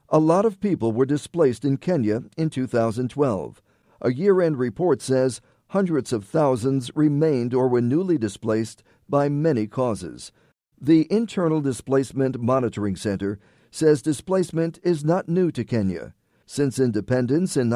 A lot of people were displaced in Kenya in 2012. A year-end report says hundreds of thousands remained or were newly displaced by many causes. The Internal Displacement Monitoring Center says displacement is not new to Kenya. Since independence in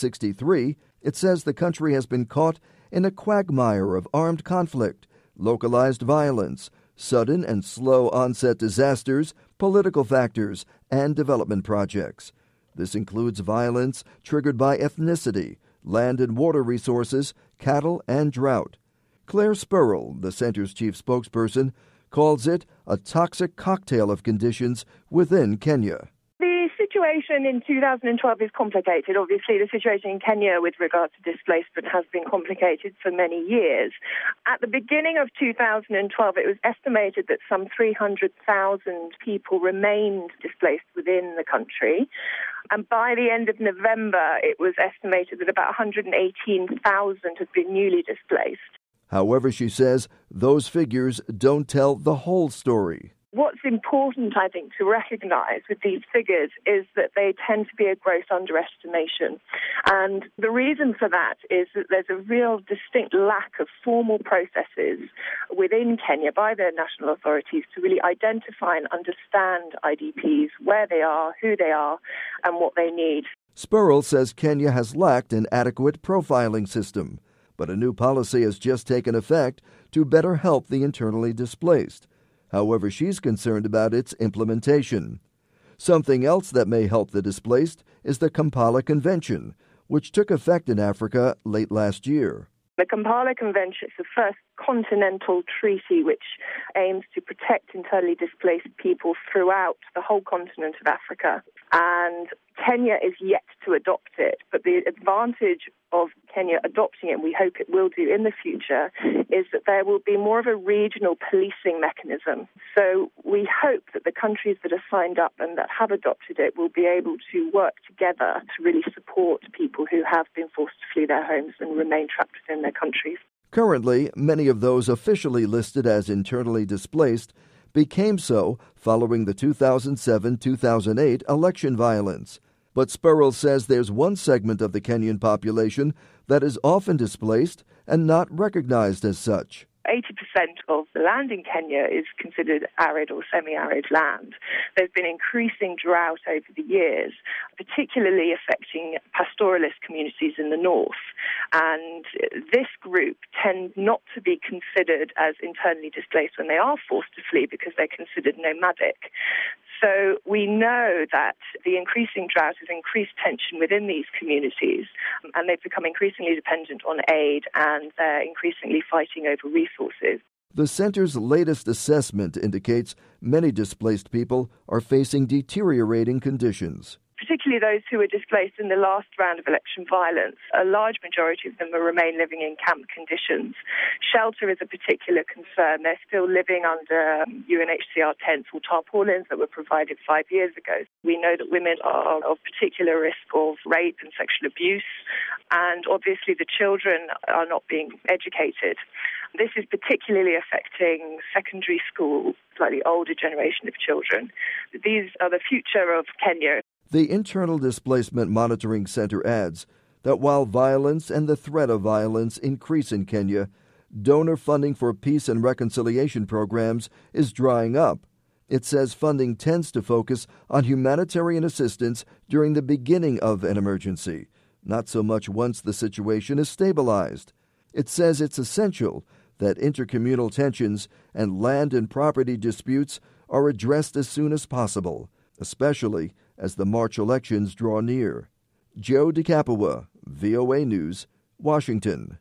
1963, it says the country has been caught in a quagmire of armed conflict, localized violence, sudden and slow onset disasters, political factors, and development projects. This includes violence triggered by ethnicity, land and water resources, cattle, and drought. Claire Spurrell, the center's chief spokesperson, calls it a toxic cocktail of conditions within Kenya. The situation in 2012 is complicated. Obviously, the situation in Kenya with regard to displacement has been complicated for many years. At the beginning of 2012, it was estimated that some 300,000 people remained displaced within the country. And by the end of November, it was estimated that about 118,000 had been newly displaced. However, she says those figures don't tell the whole story. What's important, I think, to recognize with these figures is that they tend to be a gross underestimation. And the reason for that is that there's a real distinct lack of formal processes within Kenya by the national authorities to really identify and understand IDPs, where they are, who they are, and what they need. Spurrell says Kenya has lacked an adequate profiling system, but a new policy has just taken effect to better help the internally displaced. However, she's concerned about its implementation. Something else that may help the displaced is the Kampala Convention, which took effect in Africa late last year. The Kampala Convention is the first continental treaty which aims to protect internally displaced people throughout the whole continent of Africa. And Kenya is yet to adopt it, but the advantage of Kenya adopting it, and we hope it will do in the future, is that there will be more of a regional policing mechanism. So we hope that the countries that are signed up and that have adopted it will be able to work together to really support people who have been forced to flee their homes and remain trapped within their countries. Currently, many of those officially listed as internally displaced became so following the 2007-2008 election violence. But Spurrell says there's one segment of the Kenyan population that is often displaced and not recognized as such. 80% of the land in Kenya is considered arid or semi-arid land. There's been increasing drought over the years, particularly affecting pastoralist communities in the north. And this group tend not to be considered as internally displaced when they are forced to flee because they're considered nomadic. So we know that the increasing drought has increased tension within these communities, and they've become increasingly dependent on aid, and they're increasingly fighting over resources. The center's latest assessment indicates many displaced people are facing deteriorating conditions. Particularly those who were displaced in the last round of election violence. A large majority of them remain living in camp conditions. Shelter is a particular concern. They're still living under UNHCR tents or tarpaulins that were provided 5 years ago. We know that women are of particular risk of rape and sexual abuse, and obviously the children are not being educated. This is particularly affecting secondary school, slightly older generation of children. These are the future of Kenya. The Internal Displacement Monitoring Center adds that while violence and the threat of violence increase in Kenya, donor funding for peace and reconciliation programs is drying up. It says funding tends to focus on humanitarian assistance during the beginning of an emergency, not so much once the situation is stabilized. It says it's essential that intercommunal tensions and land and property disputes are addressed as soon as possible, especially as the March elections draw near. Joe DeCapua, VOA News, Washington.